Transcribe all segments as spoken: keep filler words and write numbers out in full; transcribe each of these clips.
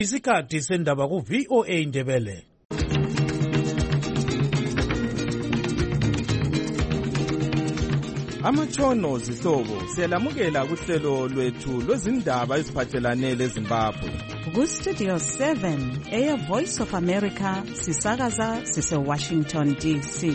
Isikhathi sendaba ku V O A Ndebele. Amatshono zihlobo siyalamukela kuhlelo lwethu lwezindaba eziphathelane leZimbabwe. Ku Studio seven eya Voice of America sisakaza sise Washington D C.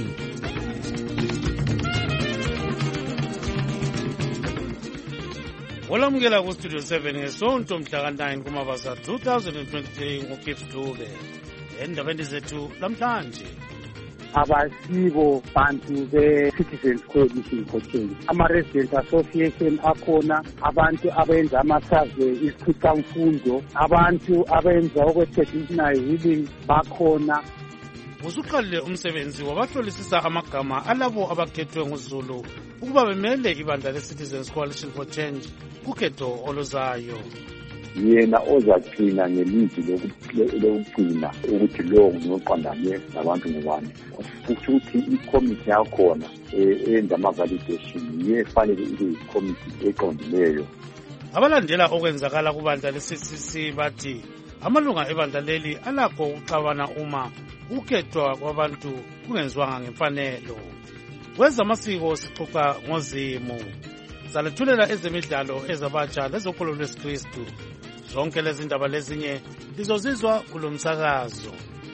Olamukela ku Studio seven ngesonto mhla ka nine kuMabasa two thousand twenty-three ngoKips Dube. Endabeni zethu namhlanje. Abasibo bantu be-Citizens Coalition for Change. Ama-Resident Association akhona, abantu abenza ama-survey, isikhuthamfundo, abantu abenza okwe-traditional healing bakhona. Usuqalile umsebenzi wabahlolisisa amagama alabo abakhethwe nguZulu ukuba bemele ibandla le-Citizens Coalition for Change kukhetho oluzayo. Yena ozagcina ngelizwi lokugcina ukuthi lo ngoqondane nabantu ngubani. Futhi ikomiti yakhona eyenza ama-validation yefanele ibe ikomiti eqondileyo. Abalandela okwenzakala kubandla le-C C C bathi amalunga ebandla leli alakho ukuxabana uma ukhethwa kwabantu kungenziwanga ngemfanelo. Kwezamasiko sixoxa ngozimu. Salethulela ezemidlalo ezabatsha lezokholo lwesikristu. Zonke lezi ndaba lezinye lizozizwa kulo msakazo.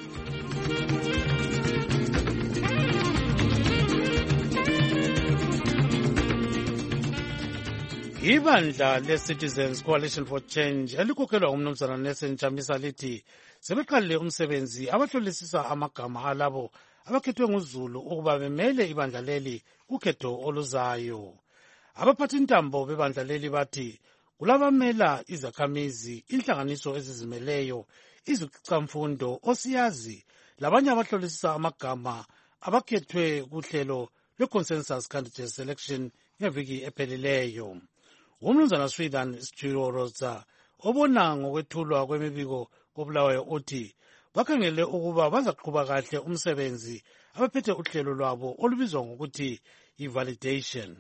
Ibandla le-Citizens Coalition for Change elikhokhelwa ngumnumzana Nelson Chamisa lithi sebeqalile umsebenzi abahlolisisa amagama alabo abakhethwe nguZulu ukuba bemele ibandla leli kukhetho oluzayo. Abaphathintambo bebandla leli bathi kulabamela izakhamizi, inhlanganiso ezizimeleyo, izikhuthamfundo, osiyazi labanye abahlolisisa amagama abakhethwe kuhlelo lwe-Consensus Candidate Selection ngeviki ephelileyo. Umnumzana Swithan Schiroza obona ngokwethulwa kwemibiko koBulawayo uthi bakhangele ukuba bazaqhuba kahle umsebenzi abaphethe uhlelo lwabo olubizwa ngokuthi i-validation.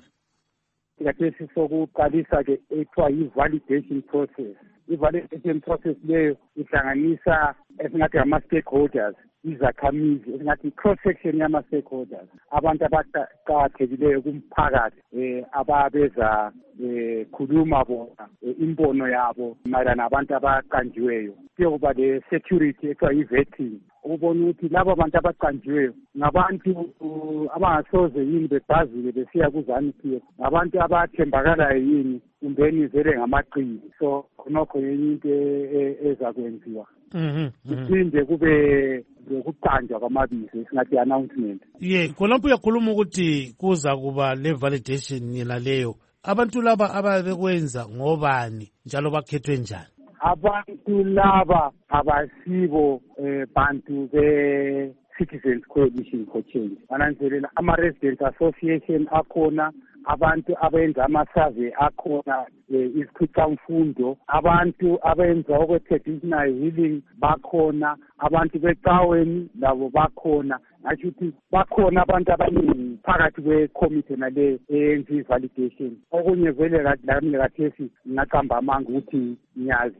Ngathi sokuqalisa ke ethiwa yi-validation process. I-validation process leyo ihlanganisa esingathi ama-stakeholders, izakhamizi, esingathi i-cross-section yama-stakeholders, abantu abaqakathekileyo kumphakathi um ababeza um khuluma bona imbono yabo mayelana nabantu abaqanjiweyo. Kuyokuba le-security ethiwa yi-vetting, ukubona ukuthi laba bantu abaqanjiweyo ngabantu abangasoze yini bebhazile besiya ku-ZANU-P F, ngabantu abathembakalayo yini kumbeni vele ngamaqili. So khonokho yenye into ezakwenziwa. Kuphinde kube lokuqanjwa kwamabizo esingathi announcement. Ye, khonapho uyakhuluma ukuthi kuza kuba le-validation yena leyo. Abantu laba ababekwenza ngobani njalo bakhethwe njani? Abantu laba abasibo eh, bantu be Citizens Coalition for Change. Ananzelela ama-Resident Association akhona, abantu abenza ama-survey akhona, isikhuthamfundo, abantu abenza okwe-traditional healing bakhona, abantu becaweni labo bakhona. Ngasho ukuthi bakhona abantu abaningi phakathi kwe-committee nale eyenza i-validation. Okunye vele lami ngakathesi ngaqamba amanga ukuthi ngiyazi.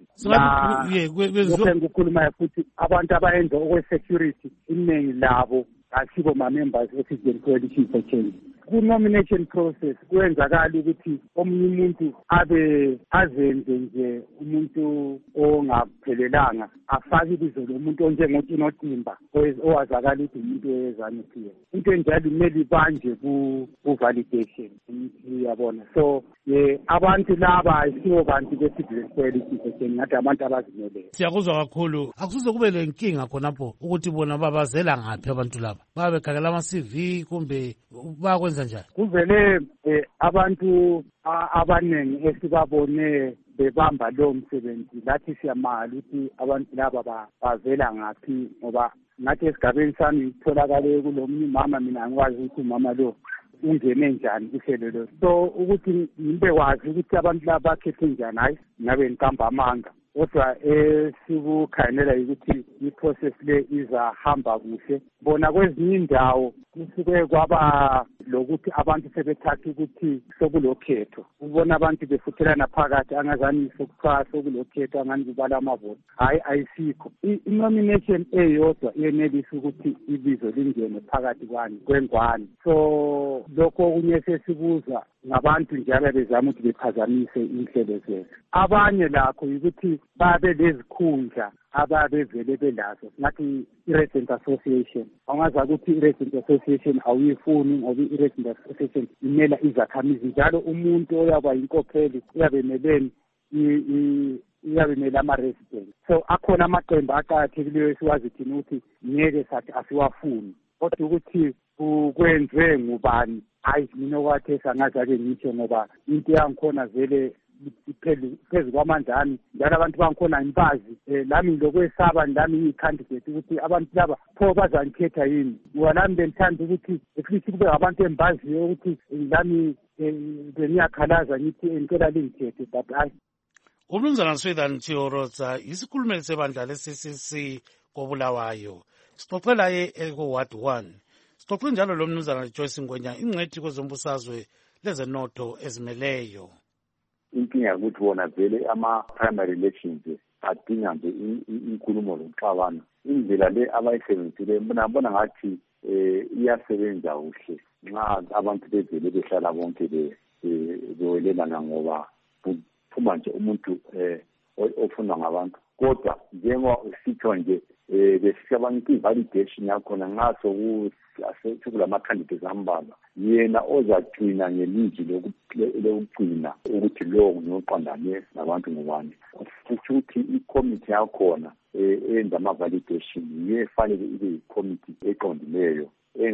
Lokho engikukhulumayo futhi abantu abayenza okwe-security iningi labo asibo ma-members e-Citizens Coalition for Change. Ku-nomination process kwenzakala ukuthi omunye umuntu abe azenze nje umuntu ongaphelelanga afake ibizo lomuntu onjengoTinotimba owazakala ukuthi umuntu we-ZANU-P F. Into enjalo imele ibanje ku-validation, uyabona. So ye abantu laba ayisibo bantu be-Citizens Coalition for Change, ngathi abantu abazimeleyo. Siyakuzwa kakhulu. Akusuze kube lenkinga khonapho ukuthi bona babazela ngaphi abantu laba? Babe bekhangela ama-C V kumbe bakwenza njani? Kuvele eh, abantu abaningi esibabone bebamba lo msebenzi lathi siyamala ukuthi abantu laba bavela ngaphi, ngoba ngathi esigabeni sami ngitholakale kulomnye umama, mina ngikwazi ukuthi umama lo ungene njani kuhlelo lo. So ukuthi ngimbe kwazi ukuthi abantu laba bakhethe njani, hayi ngabe ngiqamba amanga. kodwa esikukhangela ukuthi i-process le izahamba kuhle. Bona kwezinye indawo kusuke kwaba lokuthi abantu sebethatha ukuthi sokulokhetho, ubona abantu befuthelana phakathi angazani sokuthiwa sokulokhetho angani kubala amavoti. Hayi, ayisikho. I-nomination eyodwa iyenelisa ukuthi ibizo lingene phakathi kwani kwengwane. So lokho okunye sesibuza ngabantu njalo bezama ukuthi bephazamise inhlelo zethu. Abanye lakho ukuthi babe lezikhundla ababevele belazo, singathi i-Resident Association. Angaza ukuthi i-Resident Association awuyifuni ngoba i-Resident Association imela izakhamizi, njalo umuntu oyaba inkokheli uyabe meleni iyabe mele ama-resident. So akhona amaqembu aqakathekileyo esiwazi thina ukuthi ngeke sathi asiwafuni, kodwa ukuthi kwenziwe ngubani, hayi mina okwathesa angazi-ake ngitsho ngoba into yangikhona vele phezu kwamandla ami, njalo abantu bangikhona imbazi um lami lokwesaba lami iyi-candidate ukuthi abantu laba pho bazangikhetha yini, ngoba lami bengithanda ukuthi eklithi kube ngabantu embaziyo ukuthi lami bengiyakhalaza ngithi ngicela lingikhethe, but hayi. Umnumzana Swithan Chiorotsa isikhulumeli sebandla le-C C C koBulawayo, sixoxela ye eko-Ward one. Sixoxe njalo lo mnumzana Joyce Ngwenya, ingcwethi kwezombusazwe lezenotho ezimeleyo. Inkinga ukuthi bona vele ama-primary elections adinga nje inkulumo lokuxabana. Indlela le abayisebenzisile bona ngathi um iyasebenza kuhle nxa abantu bevele behlala bonke bewelelana ngoba kuphuma nje umuntu um ofunwa ngabantu. Kodwa njengoba usitsho nje um besicabanga i-validation yakhona nxa sekulama-candidates ambalwa, yena ozagcina ngeliji lokugcina ukuthi lowo ngoqondane nabantu ngubani. Kusho ukuthi i-committee yakhona eyenza ama-validation yiyo efanele ibe yi-committee eqondileyo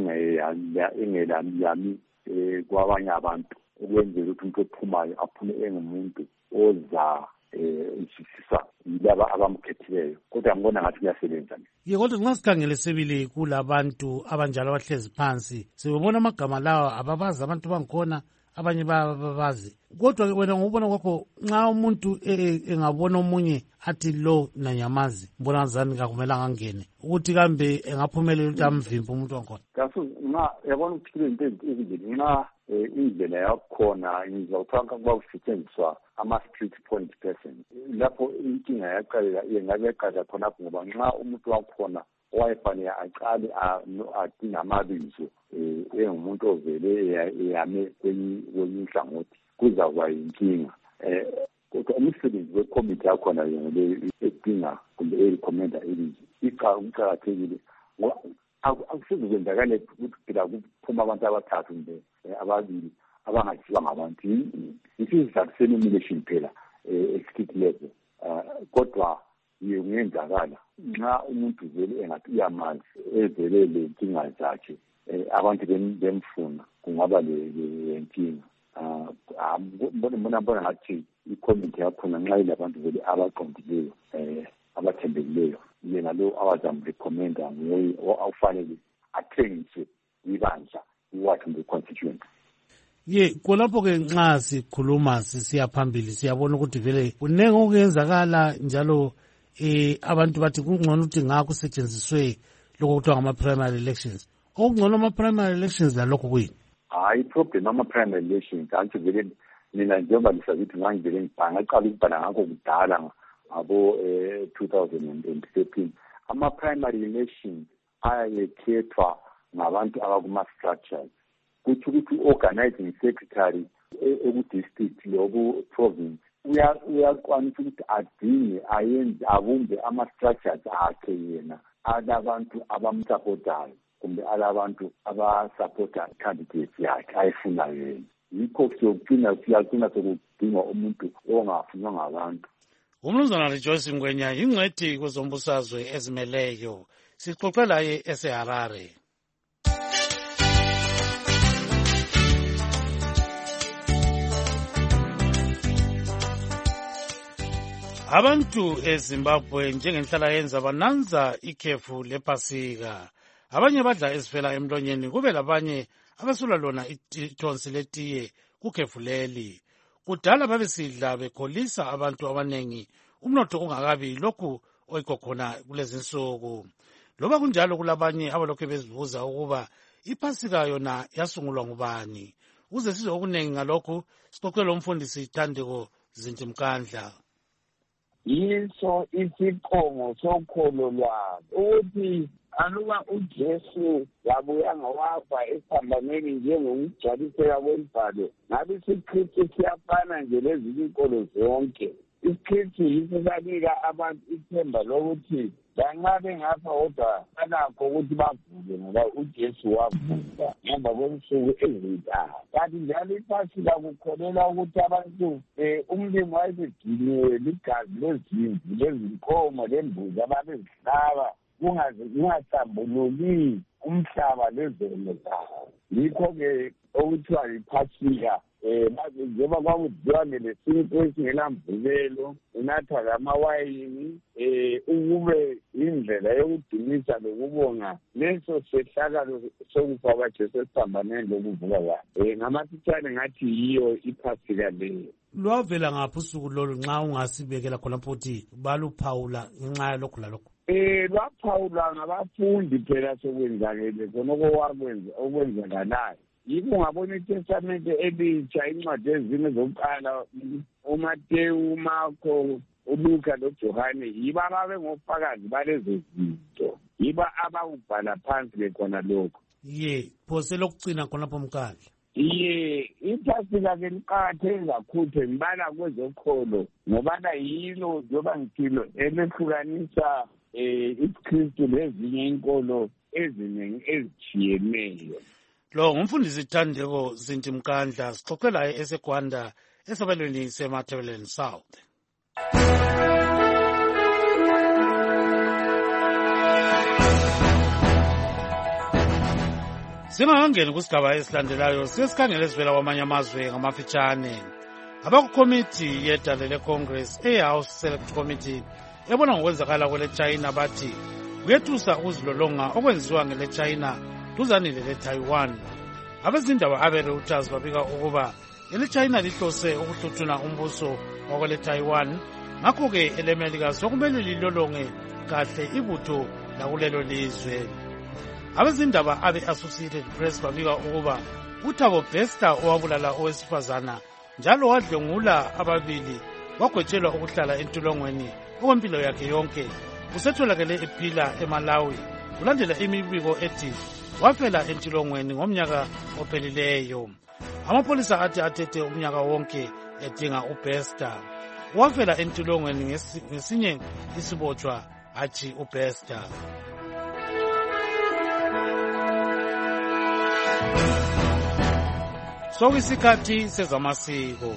engelayami um kwabanye abantu, ukwenzela ukuthi umuntu ophumayo aphume engumuntu oza um isisisa yilaba abamkhethileyo. Kodwa ngibona ngathi kuyasebenza. Ye, kodwa nxa sikhangele sibili kulabantu abanjalo abahlezi phansi, sibona amagama lawa ababazi abantu bangikhona, abanye bababazi. Kodwa wena ngokubona kwakho nxa umuntu engabona omunye athi lo nanyamazi, mbona ngazani kakumelanga angene, ukuthi kambe engaphumelela ukuthi amvimbe umuntu wangikhona. Kaso nxa yabona ukuthi into ezimbili, nxa indlela yakhona ngizawuthaka kuba kusetshenziswa ama-street point person, lapho inkinga yaqalela yengabe yaqalela khonapho, ngoba nxa umuntu wakhona owayefanele aqale adinga amabizo um engumuntu ovele eyame kwenye inhlangothi, kuzakuba yinkinga. Um kodwa umsebenzi wekomiti yakhona yonaleyo edinga kumbe erekhomenda ilizwi iqakathekile, ngoba akusezokwenzakale ukuthi phela kuphuma abantu abathathu kumbe ababili abangathiwa ngabantu. Isizathu se-nomination phela e-state level, kodwa yiyo kungenzakala nxa umuntu vele engathi uyamazi evele le nkinga zakhe, abantu bemfuna kungaba lenkinga. Mbona mbona ngathi i-committee yakhona nxa ilabantu vele abaqondileyo, um abathembekileyo, yena lo awazamrekhomenda nguye awufanele athengiswe ibandla iward kumbe constituent. Ye, kulapho-ke nxa sikhuluma sisiya phambili siyabona ukuthi vele kunenge okuyenzakala, njalo um abantu bathi kungcono ukuthi nga kusetshenziswe lokho kuthiwa ngama-primary elections. Okungcono ama-primary elections lalokho kuyini? Hayi, problem ama-primary elections antsho vele mina njengoba lisakithi ngangivele ngibhanga aqala ukubhala ngakho kudala ngabo um two thousand thirteen. Ama-primary elections ayayekhethwa ngabantu abakuma-structures. Kuthi ukuthi i-organizing secretary eku-district loku-province uyakwanisa ukuthi adinge ayenze abumbe ama-structures akhe yena alabantu abamsupportayo kumbe alabantu abasupporta candidates yakhe ayifunayo yena. Yikho siyogcina siyagcina sokudingwa umuntu ongafunwa ngabantu. Umnumzana Joyce Ngwenya ingcwethi kwezombusazwe ezimeleyo, sixoxela ye eseHarare. Abantu eZimbabwe njengenhlala yenza bananza ikhefu lePasika. Abanye badla ezifela emlonyeni, kube labanye abesula lona ithonsi letiye kukhefu leli. Kudala babesidla bekholisa abantu abanengi umnotho ungakabi lokhu oyikho khona kulezi nsuku. Loba kunjalo kulabanye abalokhu bezibuza ukuba iPhasika yona yasungulwa ngubani. Uze sizwe okunengi ngalokhu sixoxele umfundisi Thandeko Zinti Mkandla. Yiso isiqongo sokholo lwabo ukuthi aluba uJesu wabuya ngawafa esiphambanweni njengokugcwaliseka kwembhalo, ngabe isiKristu siyafana nje lezinye inkolo zonke. IsiKristu yiso sanika abantu ithemba lokuthi lanxa bengafa kodwa banakho ukuthi bavuke ngoba uJesu wavuka ngemva kwensuku ezintathu. Kanti njalo iPhasika kukholelwa ukuthi abantu umlimi wayesegciniwe ligazi lezimvu, lezinkomo, lembuzi ababezihlaba kungahlambululi umhlaba lezono zawo. Yikho-ke okuthiwa yiPhasika. Eh njengoba kwakudliwa ngelesinkwa esingelamvubelo, unatha lamawayini, eh ukube indlela yokudumisa lokubonga leso sehlakalo sokufa kwaJesu esiphambanweni lokuvuka kwakhe. Eh ngamasitshane ngathi yiyo iPhasika leyo. Lwavela ngaphi usuku lolu nxa ungasibekela khona futhi baluphawula ngenxa yalokhu lalokhu? Eh lwaphawulwa ngabafundi phela sokwenzakele khona okwakwenza okwenzakalayo. Yiko ngabona iTestamente elitsha, incwadi ezine zokuqala, uMateyu, uMarko, uLuka loJohane, yibo ababe ngofakazi balezo zinto, yibo abakubhala phansi bekhona lokho. Ye phose lokugcina khonapho Mkandla. Iye iPhasika ke liqakatheke kakhulu ngibala kwezokholo ngoba yilo njengoba ngithilo elehlukanisa eh iKristu lezinye inkolo eziningi ezitshiyeneyo. Lo ngumfundisi Thandeko Zinti Mkandla sixoxela eseGwanda esabelweni seMatabeleland South. Singangeni kusigaba esilandelayo sesikhangele esivela kwamanye amazwe ngamafitshane. Abakukomiti yedale leCongress eHouse Select Committee ebona ngokwenzakala kwele China bathi kuyethusa ukuzilolonga okwenziwa ngele China duzanile leTaiwan. Abezindaba abe-Reuters babika ukuba ele China lihlose ukuhluthuna umbuso wakwele Taiwan, ngakho-ke eleMelika sokumele lilolonge kahle ibutho lakulelo lizwe. Abezindaba abe-Associated Press babika ukuba uThabo Bester owabulala owesifazana njalo wadlwengula ababili wagwetshelwa ukuhlala entolongweni okwempilo yakhe yonke usetholakele ephila eMalawi kulandela imibiko ethi wafela entolongweni ngomnyaka ophelileyo. Amapolisa athi athethe umnyaka wonke edinga uBester. Wafela entolongweni ngesinye isibotshwa athi uBester. Sokuyisikhathi sezamasiko.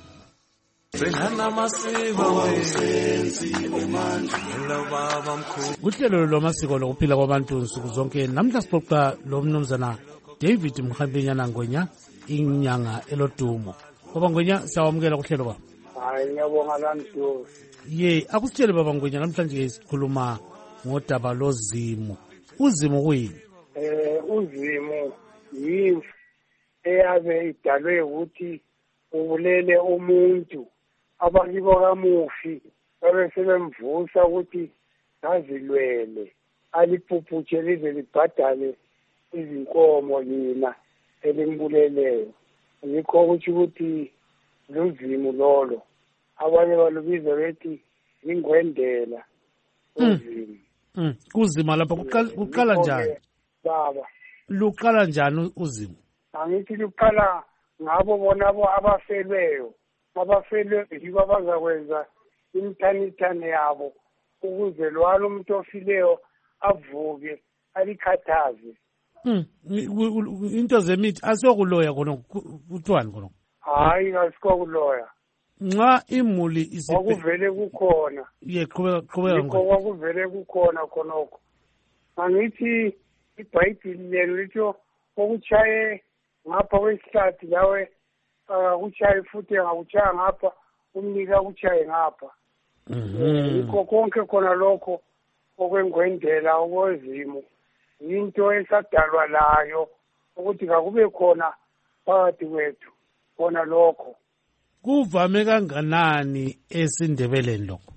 Uhlelo lwamasiko lokuphila kwabantu nsuku zonke namhla sixoxa lo mnumzana David Mkhambinyana Ngwenya inyanga elodumo. Baba Ngwenya siyawamukela kuhlelo baba. Hayi ngiyabonga lantu. Ye akusitshele baba Ngwenya namhlanje sikhuluma ngodaba lozimo. Uzimo kuyini? Eh uzimo yimfu eyabe idalwe ukuthi ubulele umuntu abakibo kamufi babe sebemvusa ukuthi azilwele aliphuphutshe lize libhadale izinkomo yina elimbuleleyo. Yikho ukuthi ukuthi luzimo lolo abanye balubiza bethi ingwendela uzimo. Mm kuzima lapha kuqala njani baba? Luqala njani uzimo? Angithi luqala ngabo bona abo abafelweyo, abafelwe yibo abazakwenza imithanithane yabo ukuze lwalo umuntu ofileyo avuke alikhathaze. Mm into zemithi asokuloya khona kuthwani khona? Hayi asikokuloya. Nxa imuli isiphe okuvele kukhona. Ye qhubeka qhubeka ngoko okuvele kukhona khonoko. Angithi iBhayibheli lelo lithi okuchaye ngapha kwesihlathi lawe akuchaye futhi akuchaya ngapha umnika akuchaye ngapha. Mhm. Yikho konke khona lokho okwengwendela okwezimo into esadalwa layo ukuthi akube khona phakathi kwethu khona lokho. Kuvame kanganani esindebeleni lokho?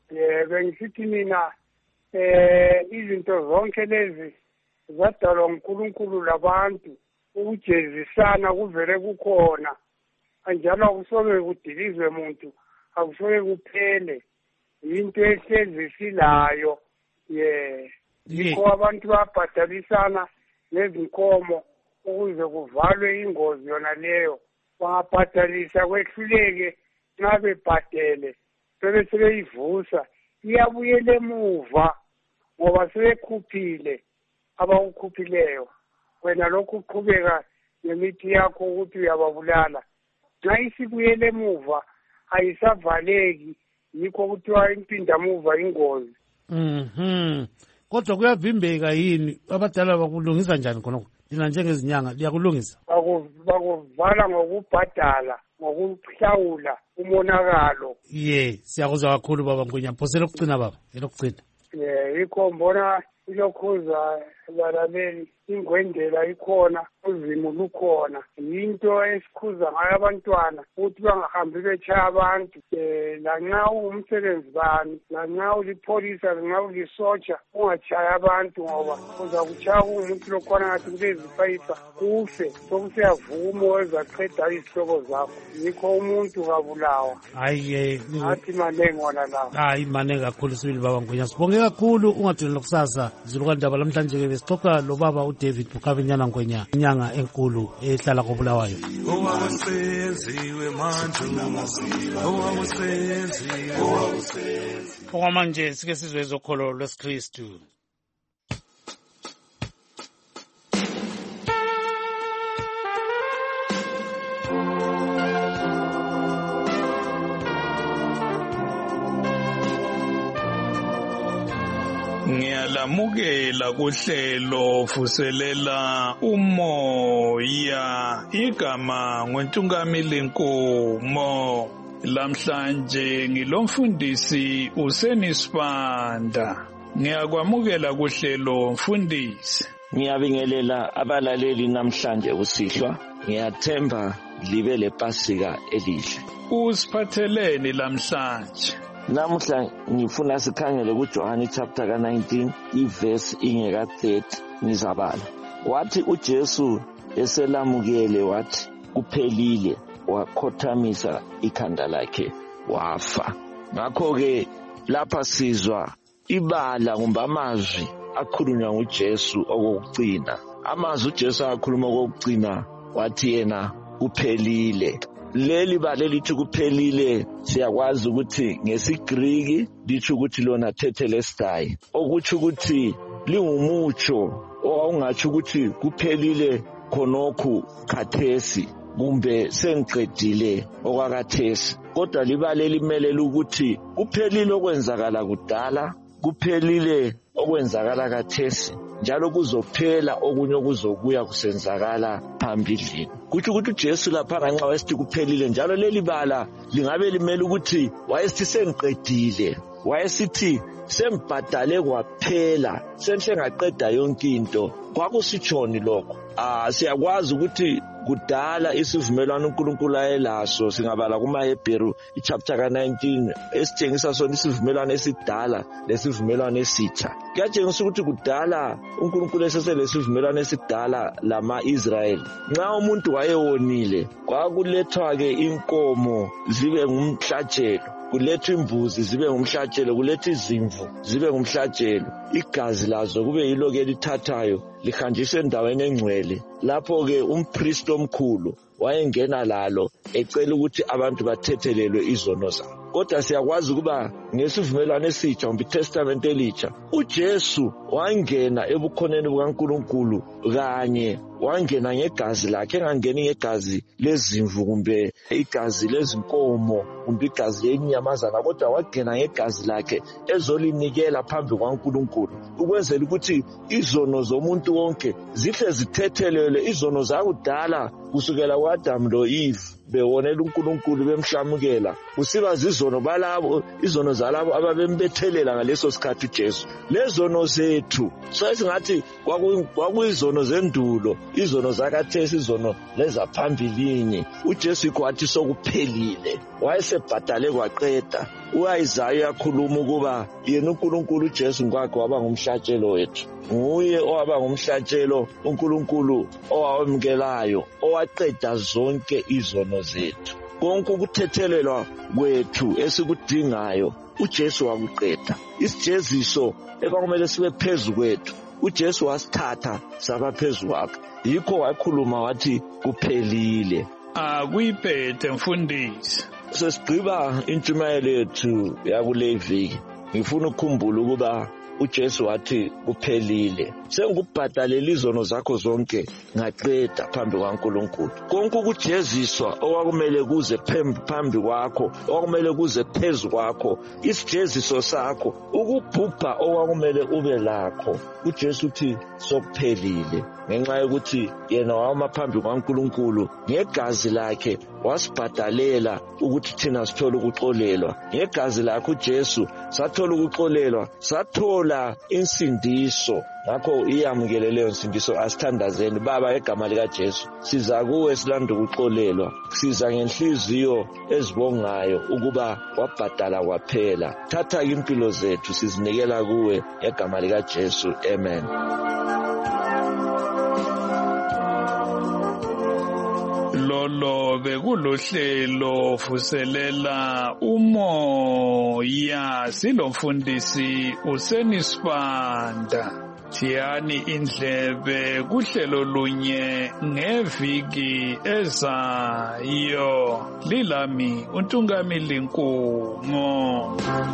eh bengisithi mina eh izinto zonke lezi zadalwa uNkulunkulu labantu ukujezisana kuvele kukhona anjalo akusoke kudilizwe umuntu akusoke kuphele into ehlezi silayo ye yikho abantu babhadalisana nezinkomo ukuze kuvalwe ingozi yona leyo bangabhadalisa kwehluleke nxa bebhadele bebe sebeyivusa iyabuyela emuva ngoba sebekhuphile abawukhuphileyo wena lokhu uqhubeka nemithi yakho ukuthi uyababulala nxa isibuyela emuva ayisavaleki yikho kuthiwa impindamuva ingozi. Mhm. Kodwa kuyavimbeka yini abadala bakulungisa njani khonokho? Lina njengezinyanga liyakulungisa? Bakuvala ngokubhadala ngokuhlawula umonakalo. Ye, siyakuzwa kakhulu baba Ngwenya. Phosela ukucina baba, elokugcina. Eh, ikho mbona ilokhuza balaleli ingwendela ikhona uzimo lukhona into esikhuza ngayo abantwana ukuthi bangahambi betshaya abantu eh lanxa umsebenzi bani lanxa ulipholisa lanxa ulisotsha ungatshaya abantu ngoba uza kuchaya umuntu lokhona ngathi kulezifayifa kufe sokusiyavuma ezaqeda izihloko zakho yikho umuntu kabulawa. Hayi athi manenge wona lawo. Hayi manenge kakhulu sibili baba Ngwenya. Sibonge kakhulu ungadini lokusasa zilukandaba lamhlanje ke besixoxa lo baba uDavid Bukhavinyana Ngwenya inyanga enkulu ehlala koBulawayo. Okwamanje sike sizwe izokholo lwesikristu. Ngiyalamukela kuhlelo vuselela umoya igama ngwentungamili Nkomo. Lamhlanje ngilomfundisi uSenisibanda. Ngiyakwamukela kuhlelo mfundisi. Ngiyabingelela abalaleli namhlanje usihlwa. Ngiyathemba libe lePasika elihle. Usiphatheleni lamhlanje? Namuhla ngifuna sikhangele kuJohane chapter ka nineteen iverse ingeka thirty nizabala. Wathi uJesu eselamukele wathi kuphelile wakhothamisa ikhanda lakhe wafa. Ngakho ke lapha sizwa ibala kumbe amazwi akhulunywa nguJesu okugcina. Amazwi uJesu akhuluma okugcina wathi yena kuphelile. Leli bale lithi kuphelile siyakwazi ukuthi ngesiGriki lithi ukuthi lona tetelestai okuthi ukuthi lingumutsho okungathi ukuthi kuphelile khonokho khathesi kumbe sengiqedile okwakathesi kodwa libale limelela ukuthi kuphelile okwenzakala kudala kuphelile okwenzakala kathesi njalo kuzophela okunye okuzobuya kusenzakala phambili. Kuthi ukuthi uJesu lapha ngenxa wesithi kuphelile njalo leli bala lingabe limela ukuthi wayesithi sengiqedile wayesithi sembhadale kwaphela senhle ngaqeda yonke into kwakusitshoni lokho. Ah siyakwazi ukuthi kudala isivumelwano uNkulunkulu ayelaso singabala kumaHebheru ichapter ka nineteen esitshengisa sona isivumelwano esidala lesivumelwano esitsha. Kuyatshengisa ukuthi kudala uNkulunkulu eseselesivumelwano esidala lama-Israyeli nxa umuntu wayewonile kwakulethwa ke inkomo zibe ngumhlatshelo kulethwa imbuzi zibe ngumhlatshelo kulethwa izimvu zibe ngumhlatshelo igazi lazo kube yilo ke lithathayo lihanjiswe endaweni engcwele lapho ke umpriest omkhulu wayengena lalo ecela ukuthi abantu bathethelelwe izono zabo. Kodwa siyakwazi ukuba ngesivumelwano esitsha kumbe iTestament elitsha uJesu wangena ebukhoneni bukaNkulunkulu kanye wangena ngegazi lakhe engangeni ngegazi lezimvu kumbe igazi lezinkomo kumbe igazi lenyamazana kodwa wangena ngegazi lakhe ezolinikela phambi kwaNkulunkulu ukwenzela ukuthi izono zomuntu wonke zihle zithethelelwe izono zakudala kusukela kuAdam loEve bewonela uNkulunkulu bemhlamukela kusiba zizono balabo izono zalabo ababembethelela ngaleso sikhathi uJesu lezono zethu so singathi kwakuyizono zendulo izono zakathesi izono lezaphambilini uJesu kwathi sokuphelile wayesebhadale kwaqeda u-Isaiah uyakhuluma ukuba yena uNkulunkulu uJesu ngokwakhe waba ngumhlatshelo wethu. Nguye owaba ngumhlatshelo uNkulunkulu owamukelayo, owaqeda zonke izono zethu. Konke ukuthethelelwa kwethu esikudingayo uJesu wakuqeda. Isijeziso ekwakumele sibe phezu kwethu uJesu wasithatha saba phezu kwakhe. Yikho wakhuluma wathi kuphelile. Akuyiphethe mfundisi. Sesigqiba intshumayelo yethu yakule viki, ngifuna ukukhumbula ukuba uJesu wathi kuphelile. Sengubhadalela izono zakho zonke ngaqeda phambi kwaNkulunkulu. Konke ukujeziswa okwakumele kuze phambi kwakho, okwakumele kuze phezu kwakho, isijeziso sakho, ukubhubha okwakumele ube lakho, uJesu uthi sokuphelile. Ngenxa yokuthi yena wama phambi kwaNkulunkulu ngegazi lakhe wasibhadalela ukuthi thina sithole ukuxolelwa. Ngegazi lakhe uJesu sathola ukuxolelwa, sathola insindiso. Ngakho iyamukele leyo nsindiso, asithandazeni. Baba, egama likaJesu siza kuwe silanda ukuxolelwa, siza ngenhliziyo ezibongayo ukuba wabhadala kwaphela. Thatha impilo zethu sizinikela kuwe egama likaJesu, amen. Lolo bekulohlelo vuselela umoya, silomfundisi uSenisibanda. Thiyani indlebe kuhlelo lunye ngeviki ezayo. Lilami uNtungamili Nkumo.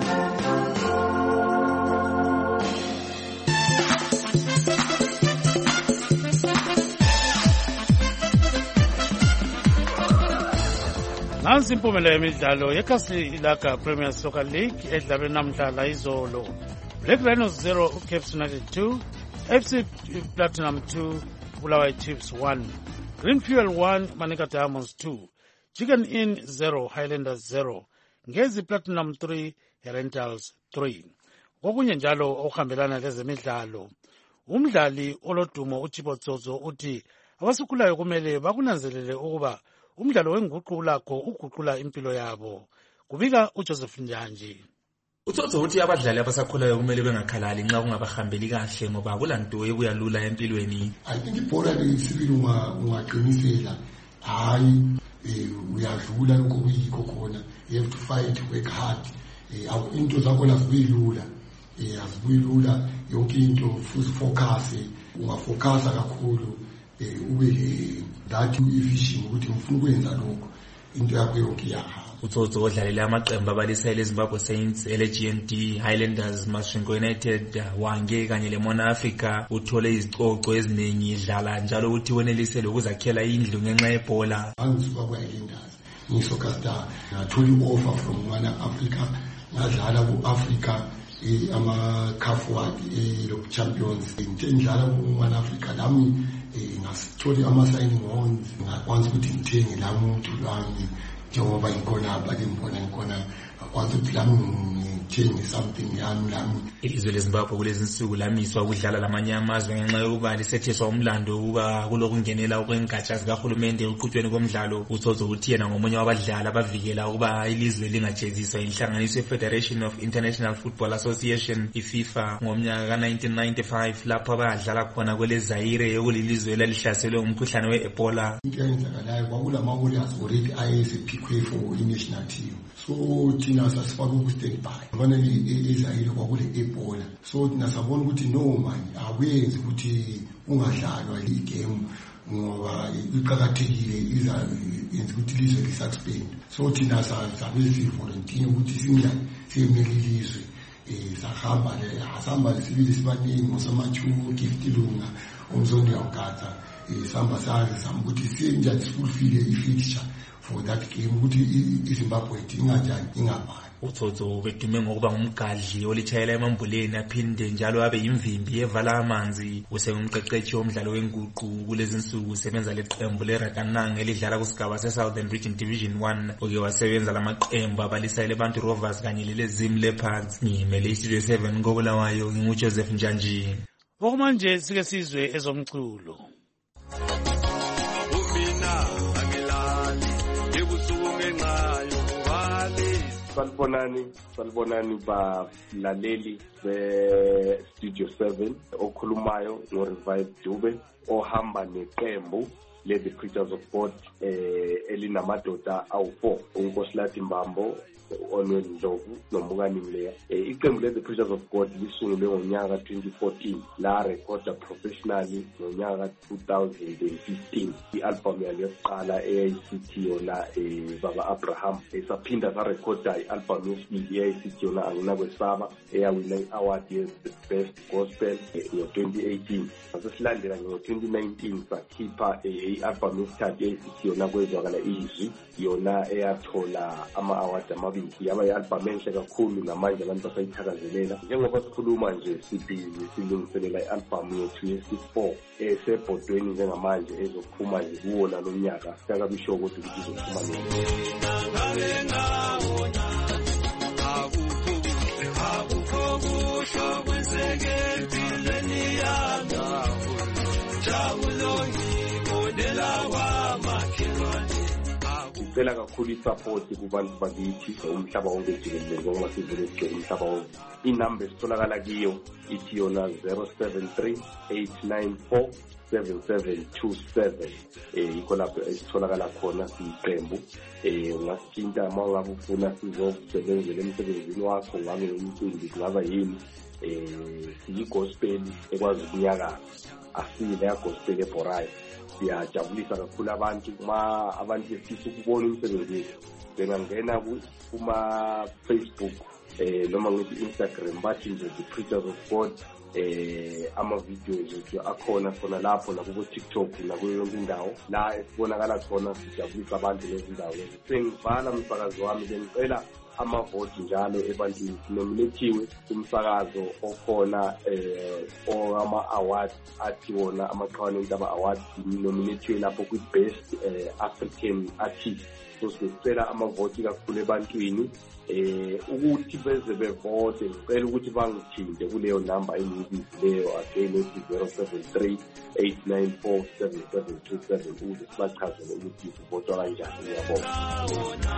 Nansi impumela yemidlalo yekhasi lakha Premier Soccer League edlalwe namhlanje izolo. Black Rhinos zero, Caps United two, F C Platinum two, Bulawayo Chiefs one, Green Fuel one, Manika Diamonds two, Chicken Inn zero, Highlanders zero, Ngezi Platinum three, Rentals three. Kokunye njalo okuhambelana lezemidlalo, umdlali olodumo uChibotsozo uthi abasukhulayo kumele bakunanzelele ukuba umdlalo wenguqu lakho uguqula impilo yabo. Kubika uJoseph Njanji. Utsotso uthi abadlali abasakhulayo kumele bengakhalali nxa kungabahambeli kahle ngoba kulanto ekuyalula empilweni. I think ibhola lesibili ungaqinisela hayi uyadlula lokho kuyikho khona. You have to fight, work hard. Into zakho azibuyilula. Azibuyilula yonke into futhi focus, ungafocus kakhulu. Ube that efficient ukuthi ngifuna ukwenza lokho into yakho yonke yaha. Utsotso odlalela amaqembu abalisele eZimbabwe Saints, L G N D, Highlanders, Masvingo United, Wange kanye leMona Africa uthole izicoco eziningi idlala njalo ukuthi wenelisele ukuzakhela indlu ngenxa yebhola. Angisuka kwa-Highlanders ngisoccer star ngathola i-offer from Mana Africa ngadlala ku-Africa ama-CAF World Europe Champions ngidlala ku-Mana Africa lami ngasithole ama-signing on ngakwanza ukuthi ngithenge lami umuntu lwami njengoba ngikhona apha ke ngibona ngikhona akwanza ukuthi lami ngithenge something yami lami. Ilizwe leZimbabwe kulezi insuku lamiswa ukudlala lamanye amazwe ngenxa yokuba lisetheswa umlando ukuba kulokungenela okwengatsha zikahulumende uqhutshweni komdlalo. Utsotso uthi yena ngomunye wabadlali abavikela ukuba ilizwe lingajeziswa inhlanganiso ye-Federation of International Football Association i-FIFA ngomnyaka ka nineteen ninety-five lapho abadlala khona kwele Zaire okulilizwe elalihlaselwe umkhuhlane we-Ebola. Into eyenzakalayo kwakulama-warriors already ayesephikwe for i-national team, so thina sasifake ku-standby fanele eZaire kwakule Ebola, so thina sabona ukuthi no manje akuyenzi ukuthi ungadlalwa i-game ngoba iqakathekile izayenza ukuthi ilizwe li-suspend. So thina sabe sivolontiya ukuthi singani siyemele ilizwe sahamba le asihamba sibili sibaningi ngosamachuku gift lunga umzondo yakatha sihamba sazi sami ukuthi sinjani sifulfile i-fixture for that game ukuthi iZimbabwe inganjani ingabani. Utsotso bedume ngokuba ngumgadli olitshayela emambuleni aphinde njalo abe yimvimbi evala amanzi. Usengumqeqeshi womdlalo wenguqu kulezi insuku usebenza leqembu leRakanang elidlala kusigaba seSouthern Region Division one. Oke wasebenza lamaqembu abalisele Bantu Rovers kanye lelezim Leopards. Ngimele iStudio seven ngobulawayo nginguJoseph Njanji. Okumanje sike sizwe ezomculo. Umina angilali ebusuku ngenqayo wale Salibonani, salibonani balaleli be-Studio seven okhulumayo no-Revive Dube ohamba neqembu le-The Preachers of God eh, elinamadoda awu-four uNkosilathi Mbambo, Onweli Ndlovu noMbukani Mleya. Eh, iqembu le-The Preachers of God lisungulwe ngonyaka twenty fourteen la recorda professionally ngonyaka two thousand fifteen. I-album yalo yokuqala eyayisithi yona eh, Baba Abraham esaphinda sarecorda i-album yesibili eyayisithi yona Anginakwesaba eyawina i-award ye-Best Gospel ngo-twenty eighteen. Sasilandela ngo-twenty nineteen sakhipha i-album yesithathu eyayisithi yona Kwezwakala Izwi, yona eyathola ama-award amabili. Yaba i-album enhle kakhulu namanje abantu basayithakazelela. Njengoba sikhuluma nje sibhizi silungiselela i-album yethu yesi-four esebhodweni njengamanje ezophuma nje kuwona lo nyaka. Sikakabisho ukuthi izophuma nini. Sicela kakhulu i-support kubantu bakithi umhlaba wonke jikelele ngoba sizele sigcwele umhlaba wonke. Inamba esitholakala kiyo ithi yona zero seven three eight nine four seven seven two seven. Eh yikho lapho esitholakala khona siqembu. Eh ungasithinta uma ngabe ufuna sizosebenzela emsebenzini wakho, ngabe umcimbi kungaba yini. Eh siyi-gospel ekwazi ukunyakaza, asile ya gospel ebhorayo. Siyajabulisa kakhulu abantu uma abantu befisa ukubona umsebenzi wethu bengangena kuma Facebook eh noma ngithi Instagram bathi nje The Preachers of God, eh ama videos ethu akhona khona lapho nakubo TikTok nakuyo yonke indawo la esibonakala khona. Sijabulisa abantu lezi ndawo. Sengivala umsakazo wami ngicela amavoti njalo ebantwini. Nominatiwe umsakazo okhona eh owama awards athi wona amaqhawane intaba awards, nominatiwe lapho ku best eh, African artist. So sicela amavoti kakhulu ebantwini eh ukuthi beze bevote. Ngicela ukuthi bangithinte kuleyo number engiyibizileyo again ethi zero seven three eight nine four seven seven two seven ukuze sibachazele ukuthi sivotwa kanjani. Ngiyabonga.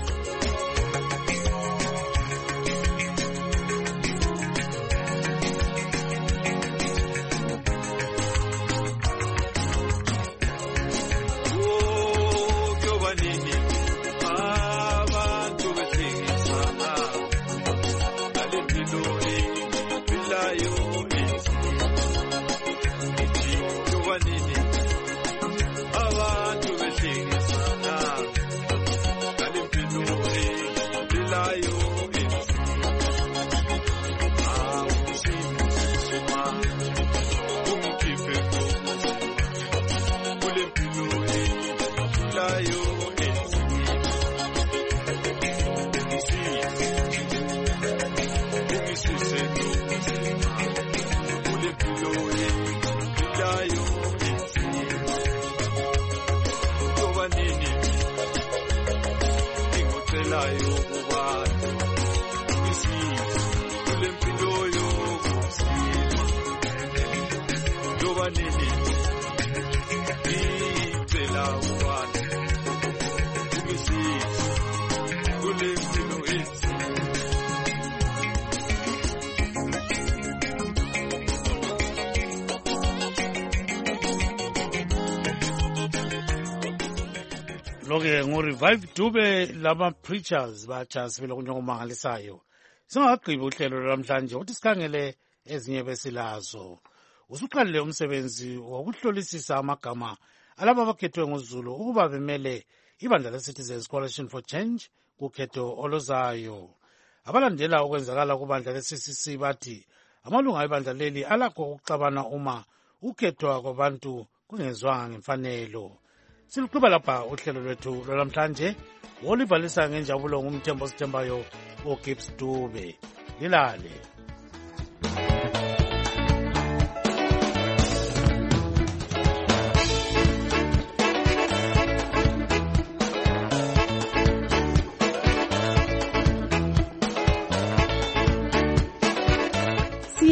Loke ngo-Revive Dube lama preachers batsha sibele kunjengomangalisayo. Singagqiba uhlelo lwamhlanje ukuthi sikhangele ezinye besilazo. Usuqalile umsebenzi wokuhlolisisa amagama alabo abakhethwe nguZulu ukuba bemele ibandla le-Citizens Coalition for Change kukhetho oluzayo. Abalandela ukwenzakala kubandla le-C C C bathi amalunga ebandla leli alakho ukuxabana uma ukhethwa kwabantu kungezwanga ngemfanelo. Siluqhuba lapha uhlelo lwethu lwalamhlanje wolivalisa ngenjabulo ngumthembo sithembayo oGibbs Dube. Lilale.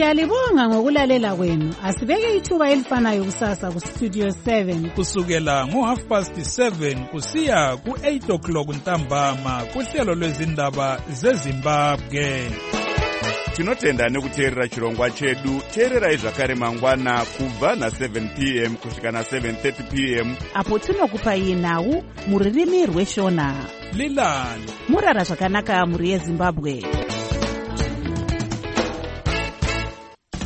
Siyalibonga ngokulalela kwenu. Asibeke ithuba elifanayo kusasa ku Studio seven. Kusukela ngo half past seven kusiya ku eight o'clock ntambama kuhlelo lwezindaba zeZimbabwe. Tinotenda nekuteerera chirongwa chedu. Teererai zvakare mangwana kubva na seven p m kusvika na seven thirty p m apo tinokupai nhau muririmi rweshona. Lilani murara zvakanaka muri yeZimbabwe.